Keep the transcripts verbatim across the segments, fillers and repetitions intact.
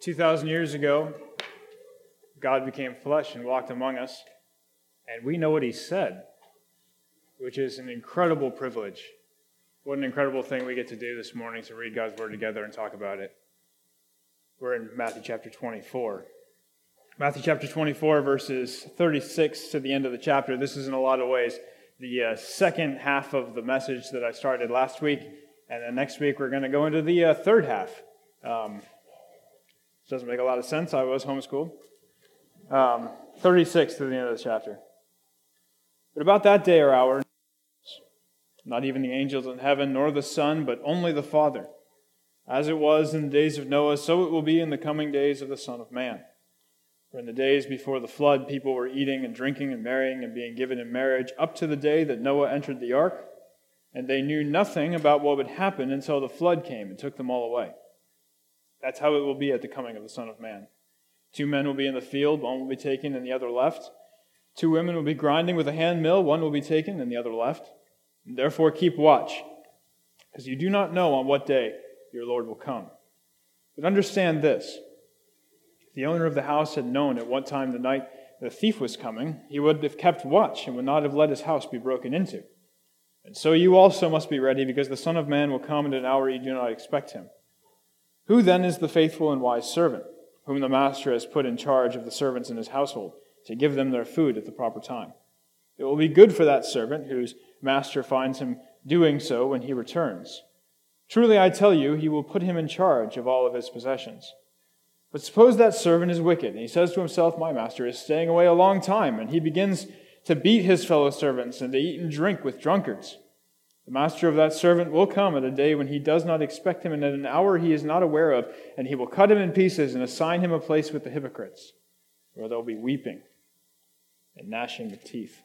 two thousand years ago, God became flesh and walked among us, and we know what he said, which is an incredible privilege. What an incredible thing we get to do this morning, to read God's Word together and talk about it. We're in Matthew chapter twenty-four. Matthew chapter twenty-four, verses thirty-six to the end of the chapter. This is in a lot of ways the uh, second half of the message that I started last week, and then next week we're going to go into the uh, third half. Um, doesn't make a lot of sense. I was homeschooled. Um, thirty-six to the end of the chapter. But about that day or hour, not even the angels in heaven, nor the Son, but only the Father. As it was in the days of Noah, so it will be in the coming days of the Son of Man. For in the days before the flood, people were eating and drinking and marrying and being given in marriage up to the day that Noah entered the ark, and they knew nothing about what would happen until the flood came and took them all away. That's how it will be at the coming of the Son of Man. Two men will be in the field, one will be taken and the other left. Two women will be grinding with a hand mill, one will be taken and the other left. And therefore keep watch, because you do not know on what day your Lord will come. But understand this: if the owner of the house had known at what time the night the thief was coming, he would have kept watch and would not have let his house be broken into. And so you also must be ready, because the Son of Man will come at an hour you do not expect him. Who then is the faithful and wise servant, whom the master has put in charge of the servants in his household, to give them their food at the proper time? It will be good for that servant whose master finds him doing so when he returns. Truly I tell you, he will put him in charge of all of his possessions. But suppose that servant is wicked, and he says to himself, my master is staying away a long time, and he begins to beat his fellow servants and to eat and drink with drunkards. The master of that servant will come at a day when he does not expect him, and at an hour he is not aware of, and he will cut him in pieces and assign him a place with the hypocrites, where there will be weeping and gnashing of teeth.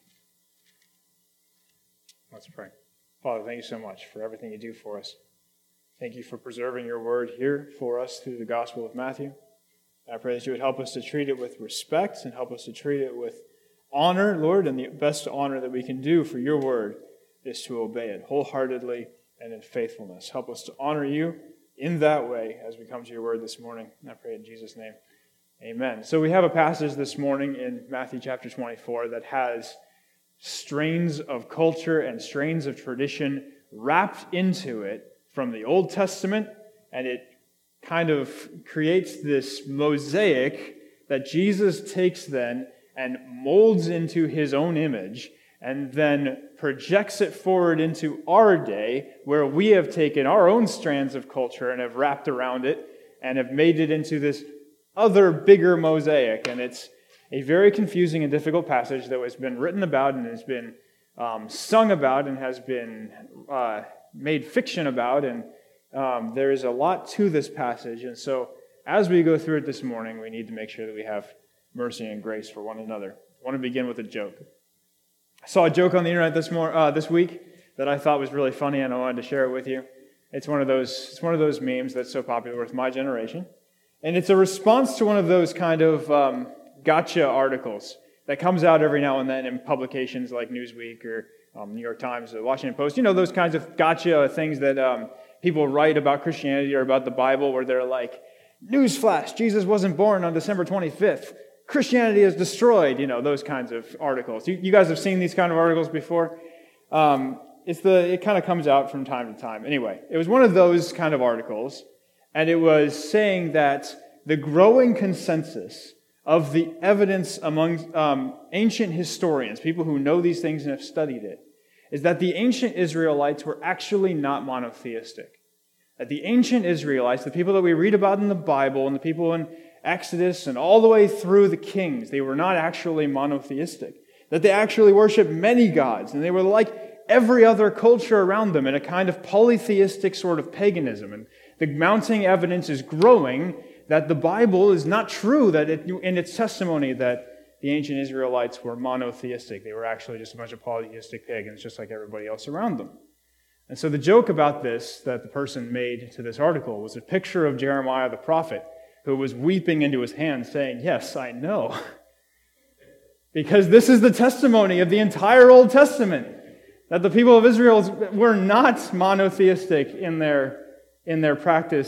Let's pray. Father, thank you so much for everything you do for us. Thank you for preserving your word here for us through the Gospel of Matthew. I pray that you would help us to treat it with respect and help us to treat it with honor, Lord, and the best honor that we can do for your word is to obey it wholeheartedly and in faithfulness. Help us to honor you in that way as we come to your word this morning. I pray in Jesus' name. Amen. So we have a passage this morning in Matthew chapter twenty-four that has strains of culture and strains of tradition wrapped into it from the Old Testament, and it kind of creates this mosaic that Jesus takes then and molds into his own image, and then projects it forward into our day, where we have taken our own strands of culture and have wrapped around it and have made it into this other bigger mosaic. And it's a very confusing and difficult passage that has been written about and has been um, sung about and has been uh, made fiction about. And um, there is a lot to this passage. And so as we go through it this morning, we need to make sure that we have mercy and grace for one another. I want to begin with a joke. I saw a joke on the internet this mor- uh, this week that I thought was really funny, and I wanted to share it with you. It's one of those it's one of those memes that's so popular with my generation, and it's a response to one of those kind of um, gotcha articles that comes out every now and then in publications like Newsweek or um, New York Times or Washington Post. You know, those kinds of gotcha things that um, people write about Christianity or about the Bible, where they're like, "Newsflash: Jesus wasn't born on December twenty-fifth. Christianity is destroyed," you know, those kinds of articles. You, you guys have seen these kind of articles before? Um, it's the it kind of comes out from time to time. Anyway, it was one of those kind of articles, and it was saying that the growing consensus of the evidence among um, ancient historians, people who know these things and have studied it, is that the ancient Israelites were actually not monotheistic. That the ancient Israelites, the people that we read about in the Bible and the people in Exodus and all the way through the Kings, they were not actually monotheistic. That they actually worshiped many gods, and they were like every other culture around them in a kind of polytheistic sort of paganism. And the mounting evidence is growing that the Bible is not true, that it, in its testimony that the ancient Israelites were monotheistic. They were actually just a bunch of polytheistic pagans, just like everybody else around them. And so the joke about this that the person made to this article was a picture of Jeremiah the prophet, who was weeping into his hands, saying, "Yes, I know." Because this is the testimony of the entire Old Testament, that the people of Israel were not monotheistic in their, in their practice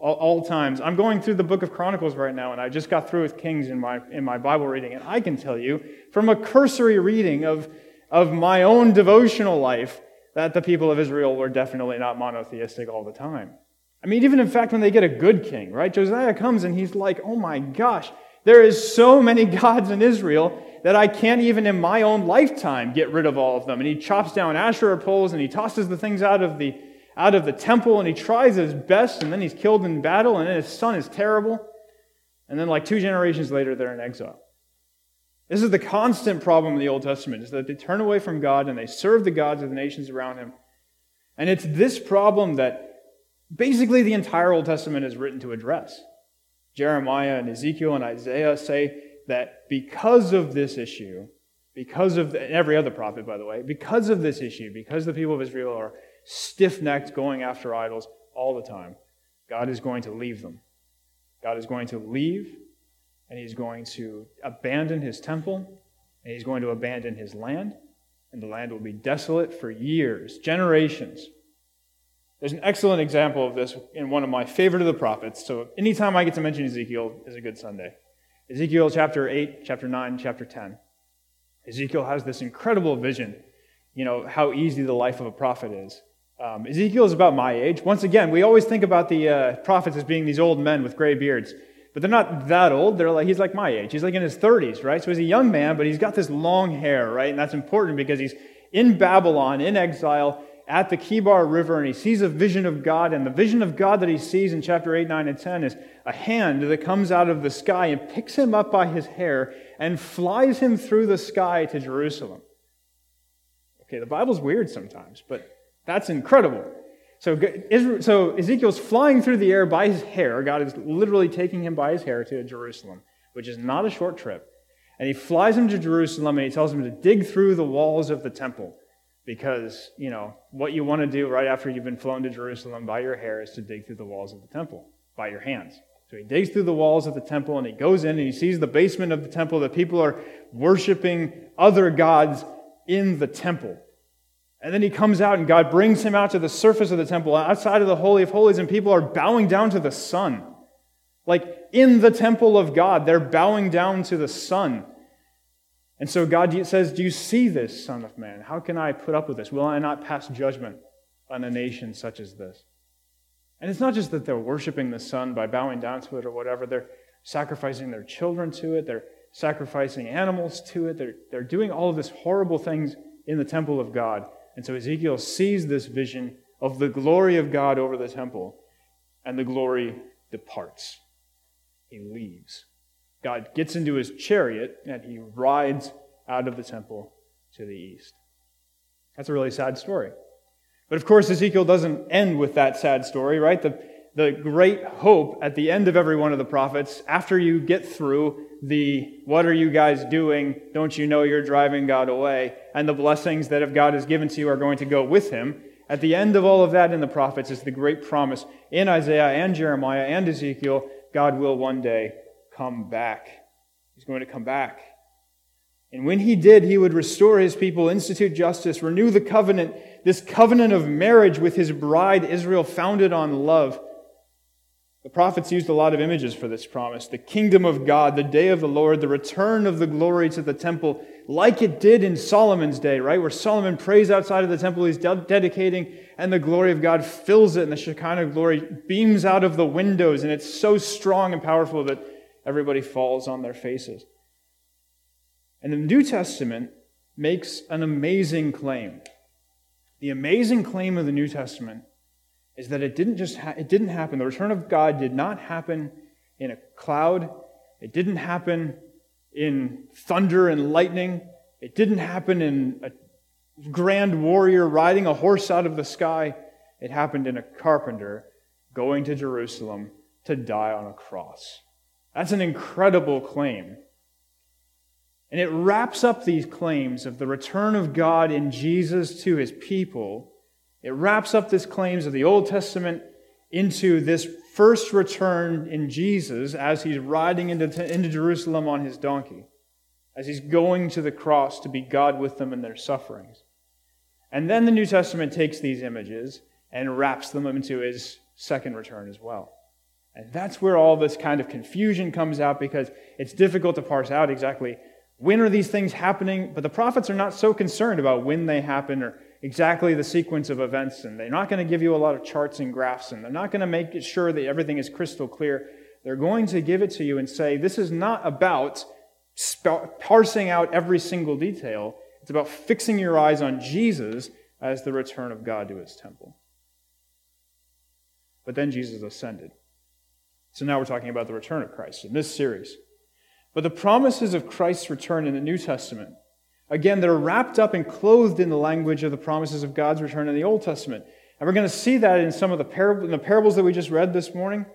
all, all times. I'm going through the book of Chronicles right now, and I just got through with Kings in my in my Bible reading, and I can tell you from a cursory reading of, of my own devotional life that the people of Israel were definitely not monotheistic all the time. I mean, even in fact, when they get a good king, right? Josiah comes and he's like, oh my gosh, there is so many gods in Israel that I can't even in my own lifetime get rid of all of them. And he chops down Asherah poles and he tosses the things out of the out of the temple and he tries his best, and then he's killed in battle, and then his son is terrible. And then like two generations later, they're in exile. This is the constant problem in the Old Testament, is that they turn away from God and they serve the gods of the nations around him. And it's this problem that basically the entire Old Testament is written to address. Jeremiah and Ezekiel and Isaiah say that because of this issue, because of, the, and every other prophet, by the way, because of this issue, because the people of Israel are stiff-necked going after idols all the time, God is going to leave them. God is going to leave, and he's going to abandon his temple, and he's going to abandon his land, and the land will be desolate for years, generations. There's an excellent example of this in one of my favorite of the prophets, so anytime I get to mention Ezekiel is a good Sunday. Ezekiel chapter eight, chapter nine, chapter ten. Ezekiel has this incredible vision, you know, how easy the life of a prophet is. Um, Ezekiel is about my age. Once again, we always think about the uh, prophets as being these old men with gray beards. But they're not that old. They're like, he's like my age. He's like in his thirties, right? So he's a young man, but he's got this long hair, right? And that's important because he's in Babylon, in exile, at the Kibar River, and he sees a vision of God. And the vision of God that he sees in chapter eight, nine, and ten is a hand that comes out of the sky and picks him up by his hair and flies him through the sky to Jerusalem. Okay, the Bible's weird sometimes, but that's incredible. So, so Ezekiel's flying through the air by his hair. God is literally taking him by his hair to Jerusalem, which is not a short trip. And he flies him to Jerusalem, and he tells him to dig through the walls of the temple. Because, you know, what you want to do right after you've been flown to Jerusalem by your hair is to dig through the walls of the temple by your hands. So he digs through the walls of the temple, and he goes in, and he sees the basement of the temple that people are worshiping other gods in the temple. And then he comes out, and God brings him out to the surface of the temple, outside of the Holy of Holies, and people are bowing down to the sun. Like, in the temple of God, they're bowing down to the sun. And so God says, do you see this, Son of Man? How can I put up with this? Will I not pass judgment on a nation such as this? And it's not just that they're worshiping the sun by bowing down to it or whatever. They're sacrificing their children to it. They're sacrificing animals to it. They're, they're doing all of these horrible things in the temple of God. And so Ezekiel sees this vision of the glory of God over the temple, and the glory departs. He leaves. God gets into his chariot, and he rides out of the temple to the east. That's a really sad story. But of course, Ezekiel doesn't end with that sad story, right? The, the great hope at the end of every one of the prophets, after you get through the, what are you guys doing? Don't you know you're driving God away? And the blessings that if God has given to you are going to go with him. At the end of all of that in the prophets is the great promise in Isaiah and Jeremiah and Ezekiel, God will one day come back. He's going to come back. And when he did, he would restore his people, institute justice, renew the covenant, this covenant of marriage with his bride, Israel, founded on love. The prophets used a lot of images for this promise. The kingdom of God, the day of the Lord, the return of the glory to the temple, like it did in Solomon's day, right? Where Solomon prays outside of the temple, he's de- dedicating, and the glory of God fills it, and the Shekinah glory beams out of the windows, and it's so strong and powerful that everybody falls on their faces. And the New Testament makes an amazing claim. The amazing claim of the New Testament is that it didn't just ha- it didn't happen. The return of God did not happen in a cloud. It didn't happen in thunder and lightning. It didn't happen in a grand warrior riding a horse out of the sky. It happened in a carpenter going to Jerusalem to die on a cross. That's an incredible claim. And it wraps up these claims of the return of God in Jesus to his people. It wraps up these claims of the Old Testament into this first return in Jesus as he's riding into, into Jerusalem on his donkey, as he's going to the cross to be God with them in their sufferings. And then the New Testament takes these images and wraps them into his second return as well. And that's where all this kind of confusion comes out, because it's difficult to parse out exactly when are these things happening. But the prophets are not so concerned about when they happen or exactly the sequence of events, and they're not going to give you a lot of charts and graphs, and they're not going to make sure that everything is crystal clear. They're going to give it to you and say, this is not about sp- parsing out every single detail. It's about fixing your eyes on Jesus as the return of God to his temple. But then Jesus ascended. So now we're talking about the return of Christ in this series. But the promises of Christ's return in the New Testament, again, they're wrapped up and clothed in the language of the promises of God's return in the Old Testament. And we're going to see that in some of the, parab- in the parables that we just read this morning.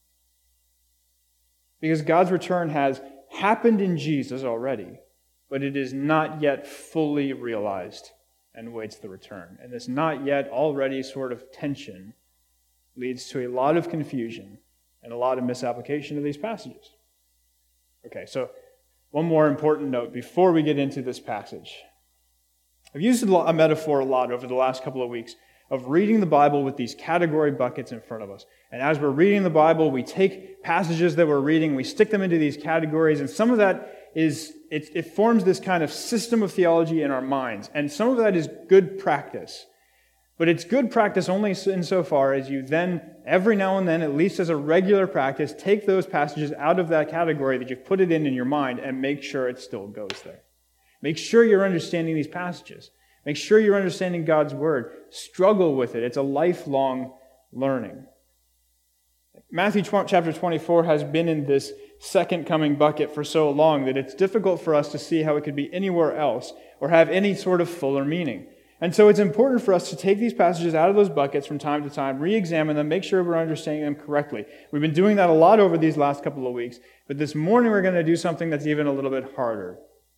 Because God's return has happened in Jesus already, but it is not yet fully realized and waits the return. And this not yet already sort of tension leads to a lot of confusion and a lot of misapplication of these passages. Okay, so one more important note before we get into this passage. I've used a metaphor a lot over the last couple of weeks of reading the Bible with these category buckets in front of us. And as we're reading the Bible, we take passages that we're reading, we stick them into these categories, and some of that is, it, it forms this kind of system of theology in our minds. And some of that is good practice. But it's good practice only insofar as you then, every now and then, at least as a regular practice, take those passages out of that category that you've put it in in your mind and make sure it still goes there. Make sure you're understanding these passages. Make sure you're understanding God's Word. Struggle with it. It's a lifelong learning. Matthew chapter twenty-four has been in this second coming bucket for so long that it's difficult for us to see how it could be anywhere else or have any sort of fuller meaning. And so it's important for us to take these passages out of those buckets from time to time, re-examine them, make sure we're understanding them correctly. We've been doing that a lot over these last couple of weeks, but this morning we're going to do something that's even a little bit harder.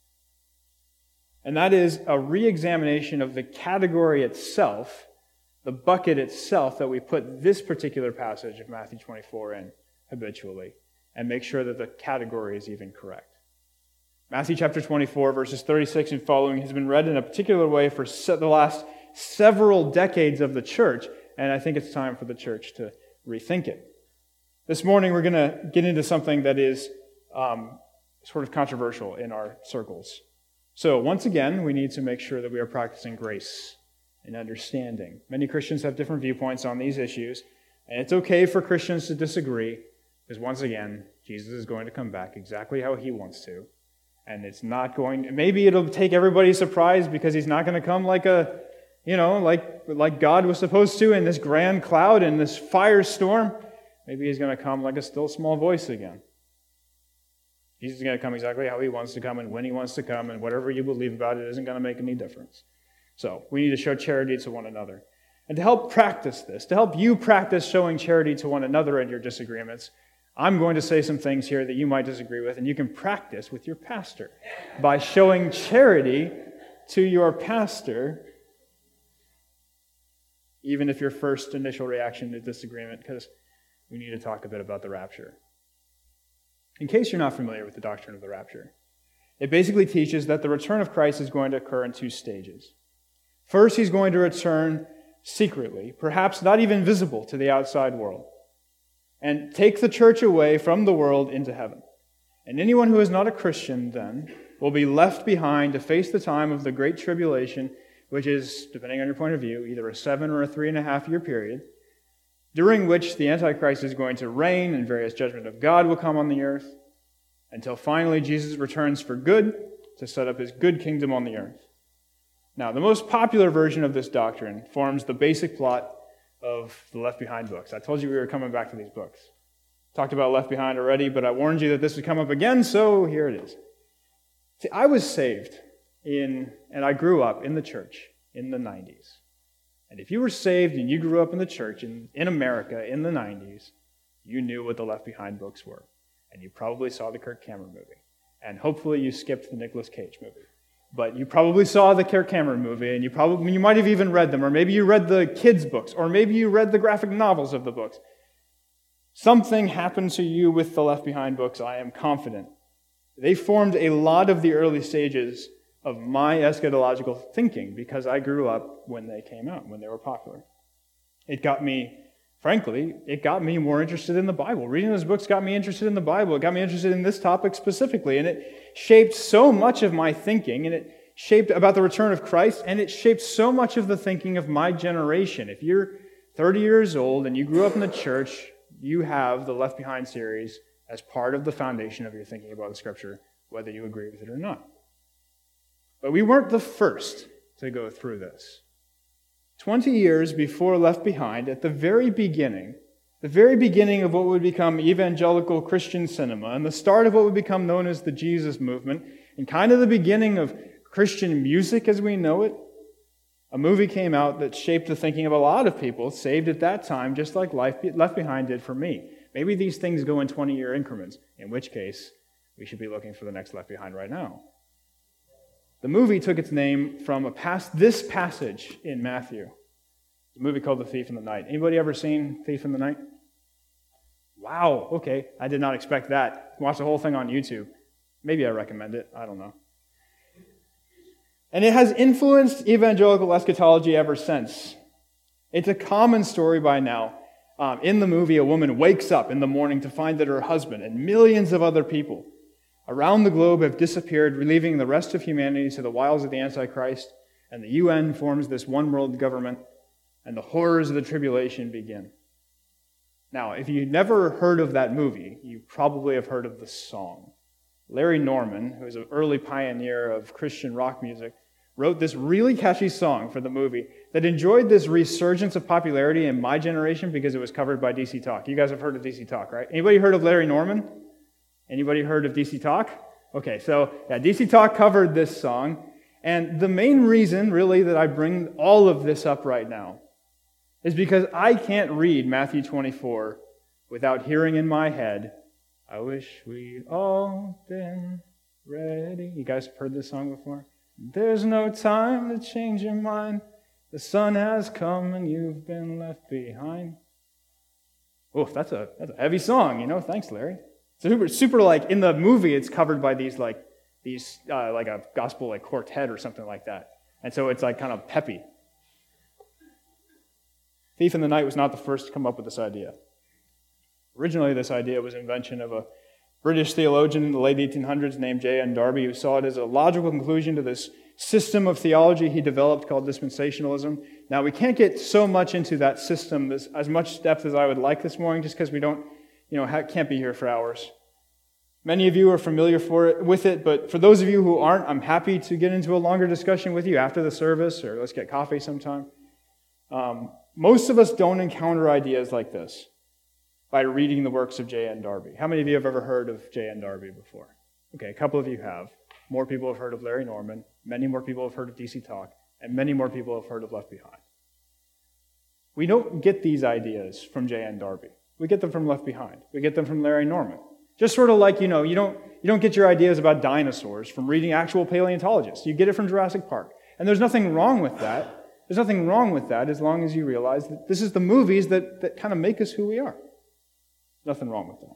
And that is a re-examination of the category itself, the bucket itself that we put this particular passage of Matthew twenty-four in habitually, and make sure that the category is even correct. Matthew chapter twenty-four, verses thirty-six and following has been read in a particular way for the last several decades of the church, and I think it's time for the church to rethink it. This morning we're going to get into something that is um, sort of controversial in our circles. So once again, we need to make sure that we are practicing grace and understanding. Many Christians have different viewpoints on these issues, and it's okay for Christians to disagree, because once again, Jesus is going to come back exactly how he wants to. And it's not going, maybe it'll take everybody surprised because he's not going to come like a, you know, like, like God was supposed to in this grand cloud and this firestorm. Maybe he's going to come like a still small voice again. Jesus is going to come exactly how he wants to come and when he wants to come, and whatever you believe about it isn't going to make any difference. So we need to show charity to one another. And to help practice this, to help you practice showing charity to one another in your disagreements, I'm going to say some things here that you might disagree with, and you can practice with your pastor by showing charity to your pastor, even if your first initial reaction is disagreement, because we need to talk a bit about the rapture. In case you're not familiar with the doctrine of the rapture, it basically teaches that the return of Christ is going to occur in two stages. First, he's going to return secretly, perhaps not even visible to the outside world, and take the church away from the world into heaven. And anyone who is not a Christian then will be left behind to face the time of the Great Tribulation, which is, depending on your point of view, either a seven or a three and a half year period, during which the Antichrist is going to reign and various judgment of God will come on the earth, until finally Jesus returns for good to set up his good kingdom on the earth. Now, the most popular version of this doctrine forms the basic plot of the Left Behind books. I told you we were coming back to these books. Talked about Left Behind already, but I warned you that this would come up again, so here it is. See, I was saved in, and I grew up in the church in the nineties. And if you were saved and you grew up in the church in, in America in the nineties, you knew what the Left Behind books were. And you probably saw the Kirk Cameron movie. And hopefully you skipped the Nicolas Cage movie. But you probably saw the Kirk Cameron movie, and you probably you might have even read them, or maybe you read the kids' books, or maybe you read the graphic novels of the books. Something happened to you with the Left Behind books, I am confident. They formed a lot of the early stages of my eschatological thinking because I grew up when they came out, when they were popular. It got me frankly, it got me more interested in the Bible. Reading those books got me interested in the Bible. It got me interested in this topic specifically, and it shaped so much of my thinking, and it shaped about the return of Christ, and it shaped so much of the thinking of my generation. If you're thirty years old and you grew up in the church, you have the Left Behind series as part of the foundation of your thinking about the Scripture, whether you agree with it or not. But we weren't the first to go through this. Twenty years before Left Behind, at the very beginning, the very beginning of what would become evangelical Christian cinema, and the start of what would become known as the Jesus movement, and kind of the beginning of Christian music as we know it, a movie came out that shaped the thinking of a lot of people, saved at that time, just like Left Behind did for me. Maybe these things go in twenty-year increments, in which case we should be looking for the next Left Behind right now. The movie took its name from a pas- this passage in Matthew. It's a movie called The Thief in the Night. Anybody ever seen Thief in the Night? Wow, okay, I did not expect that. Watch the whole thing on YouTube. Maybe I recommend it, I don't know. And it has influenced evangelical eschatology ever since. It's a common story by now. Um, in the movie, a woman wakes up in the morning to find that her husband and millions of other people around the globe have disappeared, leaving the rest of humanity to the wiles of the Antichrist, and the U N forms this one-world government, and the horrors of the tribulation begin. Now, if you've never heard of that movie, you probably have heard of the song. Larry Norman, who was an early pioneer of Christian rock music, wrote this really catchy song for the movie that enjoyed this resurgence of popularity in my generation because it was covered by D C Talk. You guys have heard of D C Talk, right? Anybody heard of Larry Norman? Anybody heard of D C Talk? Okay, so yeah, D C Talk covered this song, and the main reason, really, that I bring all of this up right now is because I can't read Matthew twenty-four without hearing in my head, I wish we'd all been ready. You guys have heard this song before? There's no time to change your mind. The sun has come and you've been left behind. Oh, that's a that's a heavy song, you know. Thanks, Larry. Super, super. Like in the movie, it's covered by these like these uh, like a gospel like quartet or something like that, and so it's like kind of peppy. Thief in the Night was not the first to come up with this idea. Originally, this idea was an invention of a British theologian in the late eighteen hundreds named J N Darby, who saw it as a logical conclusion to this system of theology he developed called dispensationalism. Now, we can't get so much into that system as, as much depth as I would like this morning, just because we don't, you know, ha- can't be here for hours. Many of you are familiar for it, with it, but for those of you who aren't, I'm happy to get into a longer discussion with you after the service, or let's get coffee sometime. Um, most of us don't encounter ideas like this by reading the works of J N Darby. How many of you have ever heard of J N Darby before? Okay, a couple of you have. More people have heard of Larry Norman. Many more people have heard of D C Talk. And many more people have heard of Left Behind. We don't get these ideas from J N Darby. We get them from Left Behind. We get them from Larry Norman. Just sort of like, you know, you don't, you don't get your ideas about dinosaurs from reading actual paleontologists. You get it from Jurassic Park. And there's nothing wrong with that. There's nothing wrong with that as long as you realize that this is the movies that, that kind of make us who we are. Nothing wrong with that.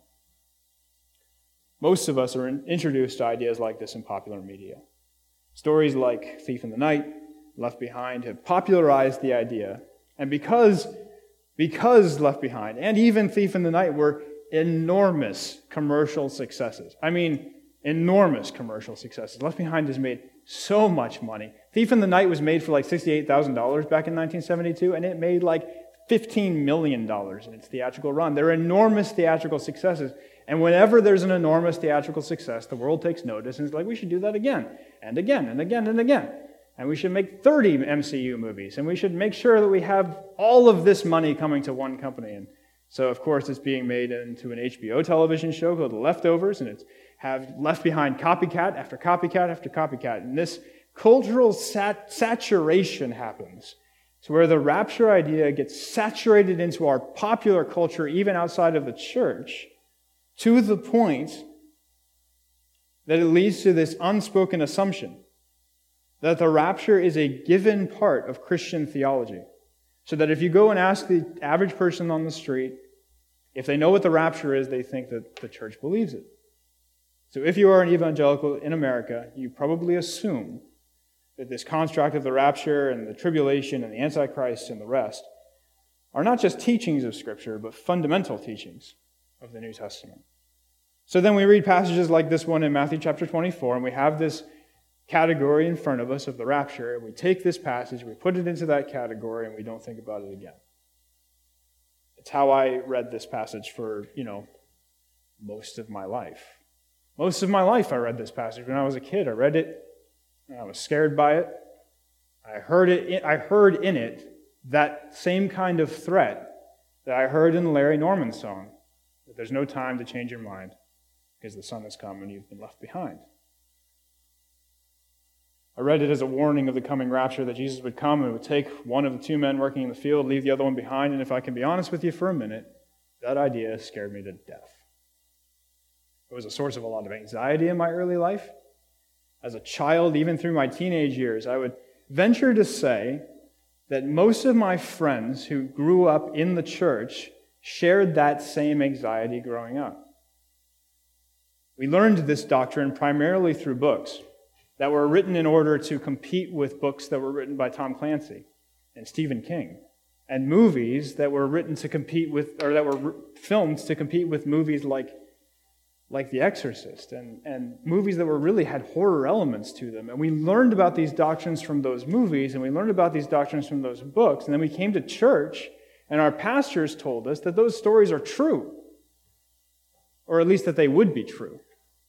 Most of us are in, introduced to ideas like this in popular media. Stories like Thief in the Night, Left Behind have popularized the idea. And because, because Left Behind and even Thief in the Night were enormous commercial successes. I mean, enormous commercial successes. Left Behind has made so much money. Thief in the Night was made for like sixty-eight thousand dollars back in nineteen seventy-two, and it made like fifteen million dollars in its theatrical run. They're enormous theatrical successes. And whenever there's an enormous theatrical success, the world takes notice and is like, we should do that again, and again, and again, and again. And we should make thirty M C U movies, and we should make sure that we have all of this money coming to one company. And so, of course, it's being made into an H B O television show called The Leftovers, and it's have Left Behind copycat after copycat after copycat. And this cultural sat- saturation happens to where the rapture idea gets saturated into our popular culture, even outside of the church, to the point that it leads to this unspoken assumption that the rapture is a given part of Christian theology. So that if you go and ask the average person on the street, if they know what the rapture is, they think that the church believes it. So if you are an evangelical in America, you probably assume that this construct of the rapture and the tribulation and the Antichrist and the rest are not just teachings of Scripture, but fundamental teachings of the New Testament. So then we read passages like this one in Matthew chapter twenty-four, and we have this category in front of us of the rapture, and we take this passage, we put it into that category, and we don't think about it again. It's how I read this passage for, you know, most of my life. Most of my life I read this passage. When I was a kid, I read it, and I was scared by it. I heard it. I heard in it that same kind of threat that I heard in the Larry Norman song, that there's no time to change your mind because the sun has come and you've been left behind. I read it as a warning of the coming rapture, that Jesus would come and would take one of the two men working in the field, leave the other one behind, and if I can be honest with you for a minute, that idea scared me to death. It was a source of a lot of anxiety in my early life. As a child, even through my teenage years, I would venture to say that most of my friends who grew up in the church shared that same anxiety growing up. We learned this doctrine primarily through books that were written in order to compete with books that were written by Tom Clancy and Stephen King, and movies that were written to compete with, or that were filmed to compete with movies like like The Exorcist, and, and movies that were really had horror elements to them. And we learned about these doctrines from those movies, and we learned about these doctrines from those books, and then we came to church, and our pastors told us that those stories are true, or at least that they would be true.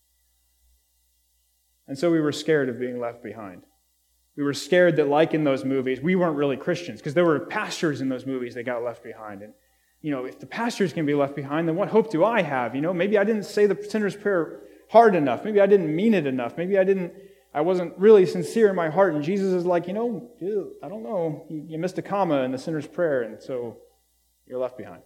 And so we were scared of being left behind. We were scared that, like in those movies, we weren't really Christians, because there were pastors in those movies that got left behind. And you know, if the pastors can be left behind, then what hope do I have? You know, maybe I didn't say the sinner's prayer hard enough. Maybe I didn't mean it enough. Maybe I didn't, I wasn't really sincere in my heart. And Jesus is like, you know, I don't know. You, you missed a comma in the sinner's prayer, and so you're left behind.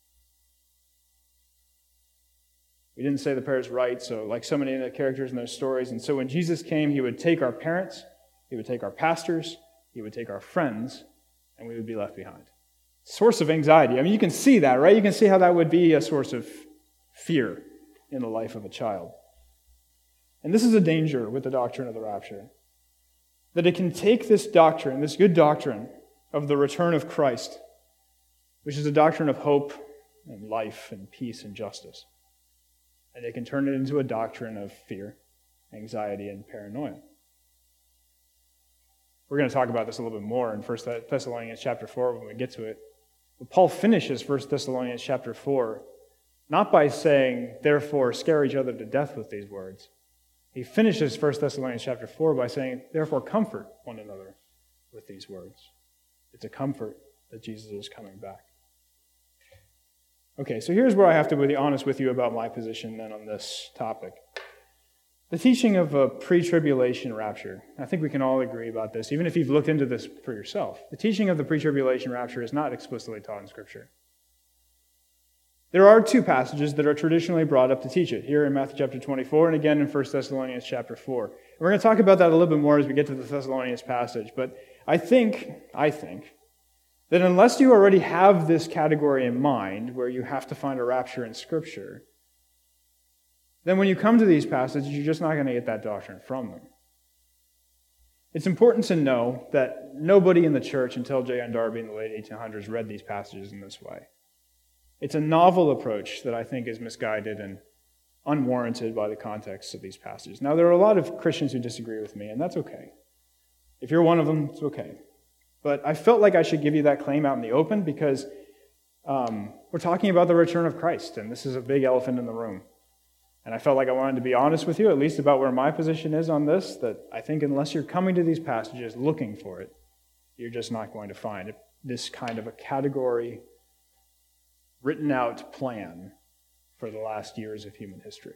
We didn't say the prayers right, so like so many of the characters in those stories. And so when Jesus came, he would take our parents, he would take our pastors, he would take our friends, and we would be left behind. Source of anxiety. I mean, you can see that, right? You can see how that would be a source of fear in the life of a child. And this is a danger with the doctrine of the rapture, that it can take this doctrine, this good doctrine of the return of Christ, which is a doctrine of hope and life and peace and justice, and it can turn it into a doctrine of fear, anxiety, and paranoia. We're going to talk about this a little bit more in First Thessalonians chapter four when we get to it. But Paul finishes First Thessalonians chapter four not by saying, therefore, scare each other to death with these words. He finishes First Thessalonians chapter four by saying, therefore, comfort one another with these words. It's a comfort that Jesus is coming back. Okay, so here's where I have to be honest with you about my position then on this topic. The teaching of a pre-tribulation rapture, I think we can all agree about this, even if you've looked into this for yourself. The teaching of the pre-tribulation rapture is not explicitly taught in Scripture. There are two passages that are traditionally brought up to teach it, here in Matthew chapter twenty-four and again in First Thessalonians chapter four. We're going to talk about that a little bit more as we get to the Thessalonians passage, but I think, I think, that unless you already have this category in mind, where you have to find a rapture in Scripture, then when you come to these passages, you're just not going to get that doctrine from them. It's important to know that nobody in the church until J N Darby in the late eighteen hundreds read these passages in this way. It's a novel approach that I think is misguided and unwarranted by the context of these passages. Now, there are a lot of Christians who disagree with me, and that's okay. If you're one of them, it's okay. But I felt like I should give you that claim out in the open because um, we're talking about the return of Christ, and this is a big elephant in the room. And I felt like I wanted to be honest with you, at least about where my position is on this, that I think unless you're coming to these passages looking for it, you're just not going to find it, this kind of a category, written out plan for the last years of human history.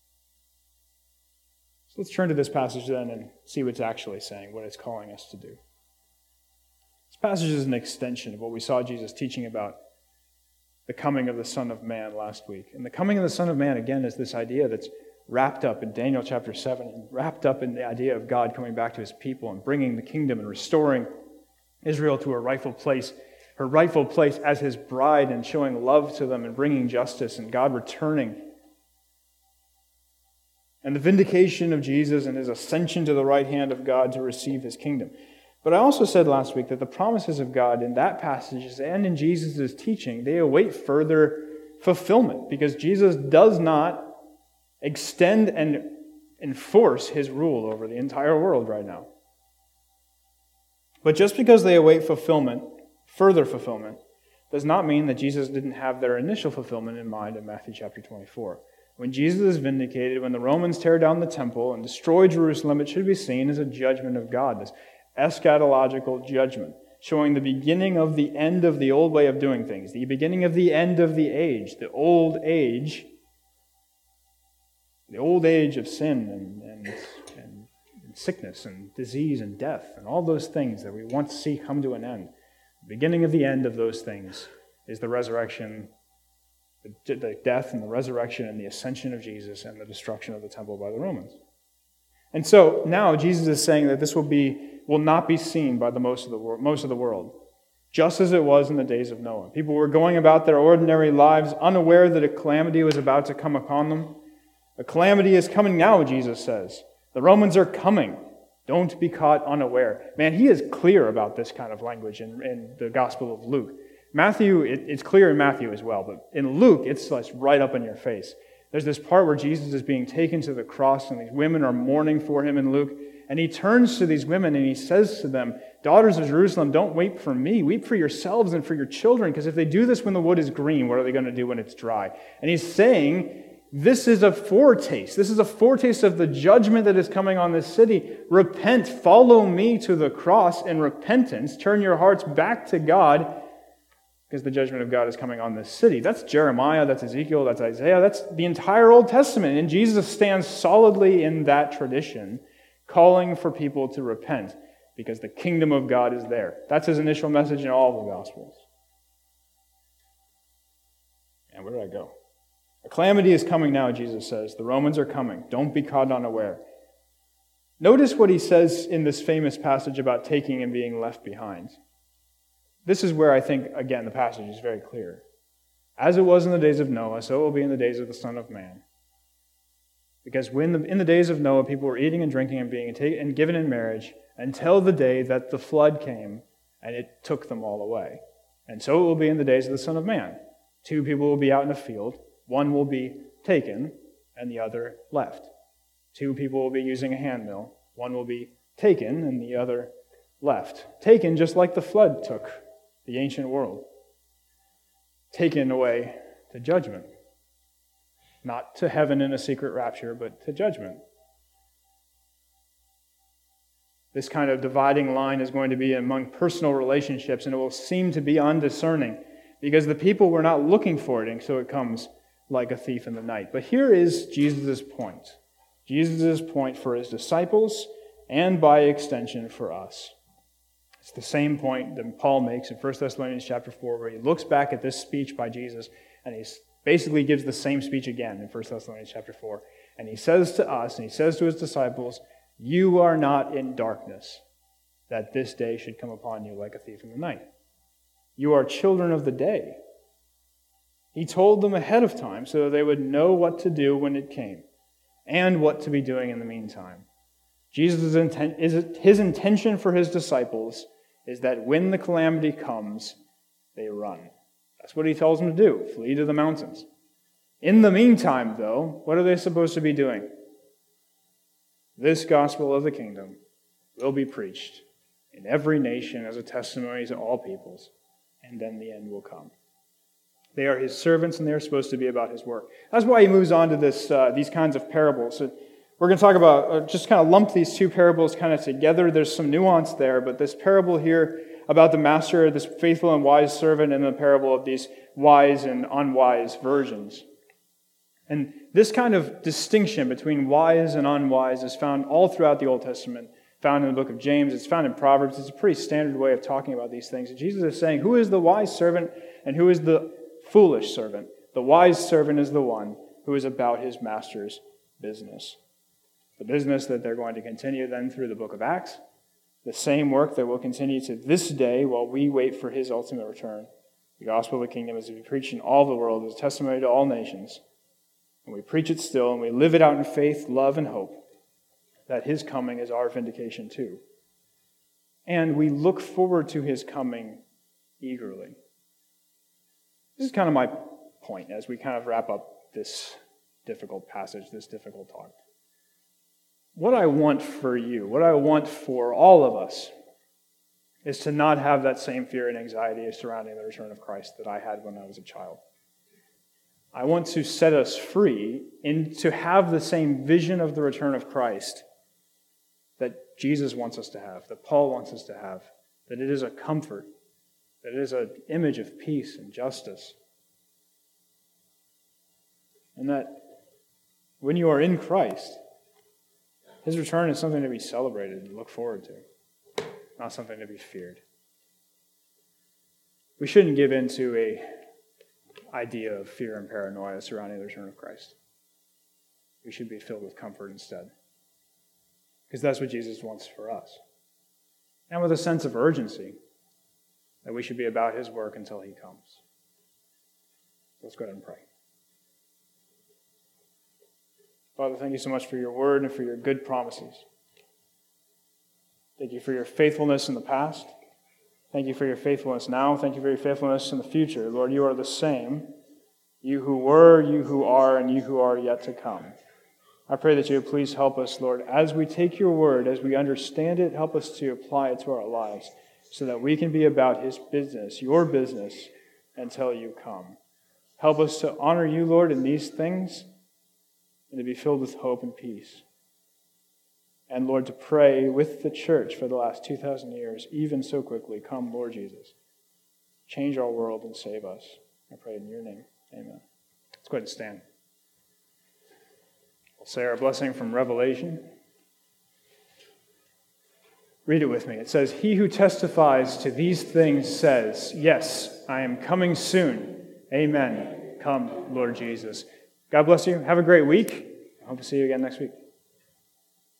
So let's turn to this passage then and see what it's actually saying, what it's calling us to do. This passage is an extension of what we saw Jesus teaching about the coming of the Son of Man last week. And the coming of the Son of Man, again, is this idea that's wrapped up in Daniel chapter seven, and wrapped up in the idea of God coming back to his people and bringing the kingdom and restoring Israel to her rightful place, her rightful place as his bride, and showing love to them and bringing justice, and God returning. And the vindication of Jesus and his ascension to the right hand of God to receive his kingdom. But I also said last week that the promises of God in that passage and in Jesus' teaching, they await further fulfillment, because Jesus does not extend and enforce his rule over the entire world right now. But just because they await fulfillment, further fulfillment, does not mean that Jesus didn't have their initial fulfillment in mind in Matthew chapter twenty-four. When Jesus is vindicated, when the Romans tear down the temple and destroy Jerusalem, it should be seen as a judgment of God, this eschatological judgment, showing the beginning of the end of the old way of doing things, the beginning of the end of the age, the old age, the old age of sin and, and, and, and sickness and disease and death and all those things that we want to see come to an end. The beginning of the end of those things is the resurrection, the, the death and the resurrection and the ascension of Jesus and the destruction of the temple by the Romans. And so now Jesus is saying that this will be will not be seen by the most of the world, most of the world, just as it was in the days of Noah. People were going about their ordinary lives, unaware that a calamity was about to come upon them. A calamity is coming now, Jesus says. The Romans are coming. Don't be caught unaware. Man, he is clear about this kind of language in, in the Gospel of Luke. Matthew, it, it's clear in Matthew as well, but in Luke, it's like right up in your face. There's this part where Jesus is being taken to the cross, and these women are mourning for him in Luke. And he turns to these women and he says to them, "Daughters of Jerusalem, don't weep for me. Weep for yourselves and for your children, because if they do this when the wood is green, what are they going to do when it's dry?" And he's saying, this is a foretaste. This is a foretaste of the judgment that is coming on this city. Repent, follow me to the cross in repentance. Turn your hearts back to God, because the judgment of God is coming on this city. That's Jeremiah, that's Ezekiel, that's Isaiah, that's the entire Old Testament. And Jesus stands solidly in that tradition, calling for people to repent, because the kingdom of God is there. That's his initial message in all of the Gospels. And where did I go? A calamity is coming now, Jesus says. The Romans are coming. Don't be caught unaware. Notice what he says in this famous passage about taking and being left behind. This is where I think, again, the passage is very clear. As it was in the days of Noah, so it will be in the days of the Son of Man. Because when the, in the days of Noah, people were eating and drinking and being taken and given in marriage until the day that the flood came and it took them all away. And so it will be in the days of the Son of Man. Two people will be out in a field. One will be taken and the other left. Two people will be using a handmill. One will be taken and the other left. Taken just like the flood took the ancient world. Taken away to judgment. Not to heaven in a secret rapture, but to judgment. This kind of dividing line is going to be among personal relationships, and it will seem to be undiscerning because the people were not looking for it, and so it comes like a thief in the night. But here is Jesus' point. Jesus' point for his disciples and by extension for us. It's the same point that Paul makes in First Thessalonians chapter four, where he looks back at this speech by Jesus and he basically gives the same speech again in First Thessalonians chapter four. And he says to us, and he says to his disciples, "You are not in darkness, that this day should come upon you like a thief in the night. You are children of the day." He told them ahead of time so that they would know what to do when it came and what to be doing in the meantime. Jesus' intent, his intention for his disciples is that when the calamity comes, they run. That's what he tells them to do, flee to the mountains. In the meantime, though, what are they supposed to be doing? This gospel of the kingdom will be preached in every nation as a testimony to all peoples, and then the end will come. They are his servants, and they are supposed to be about his work. That's why he moves on to this uh, these kinds of parables. So we're going to talk about, uh, just kind of lump these two parables kind of together. There's some nuance there, but this parable here about the master, this faithful and wise servant, and the parable of these wise and unwise virgins. And this kind of distinction between wise and unwise is found all throughout the Old Testament, found in the book of James, it's found in Proverbs. It's a pretty standard way of talking about these things. And Jesus is saying, who is the wise servant and who is the foolish servant? The wise servant is the one who is about his master's business. The business that they're going to continue then through the book of Acts. The same work that will continue to this day while we wait for his ultimate return. The gospel of the kingdom is to be preached in all the world as a testimony to all nations. And we preach it still, and we live it out in faith, love, and hope that his coming is our vindication too. and we look forward to his coming eagerly. This is kind of my point as we kind of wrap up this difficult passage, this difficult talk. What I want for you, what I want for all of us, is to not have that same fear and anxiety surrounding the return of Christ that I had when I was a child. I want to set us free and to have the same vision of the return of Christ that Jesus wants us to have, that Paul wants us to have, that it is a comfort, that it is an image of peace and justice. And that when you are in Christ, his return is something to be celebrated and look forward to, not something to be feared. We shouldn't give in to a idea of fear and paranoia surrounding the return of Christ. We should be filled with comfort instead, because that's what Jesus wants for us. And with a sense of urgency that we should be about his work until he comes. Let's go ahead and pray. Father, thank you so much for your word and for your good promises. Thank you for your faithfulness in the past. Thank you for your faithfulness now. Thank you for your faithfulness in the future. Lord, you are the same. You who were, you who are, and you who are yet to come. I pray that you would please help us, Lord, as we take your word, as we understand it, help us to apply it to our lives so that we can be about his business, your business, until you come. Help us to honor you, Lord, in these things and to be filled with hope and peace. And Lord, to pray with the church for the last two thousand years, even so quickly, come, Lord Jesus. Change our world and save us. I pray in your name. Amen. Let's go ahead and stand. We'll say our blessing from Revelation. Read it with me. It says, "He who testifies to these things says, 'Yes, I am coming soon. Amen. Come, Lord Jesus.'" God bless you. Have a great week. I hope to see you again next week.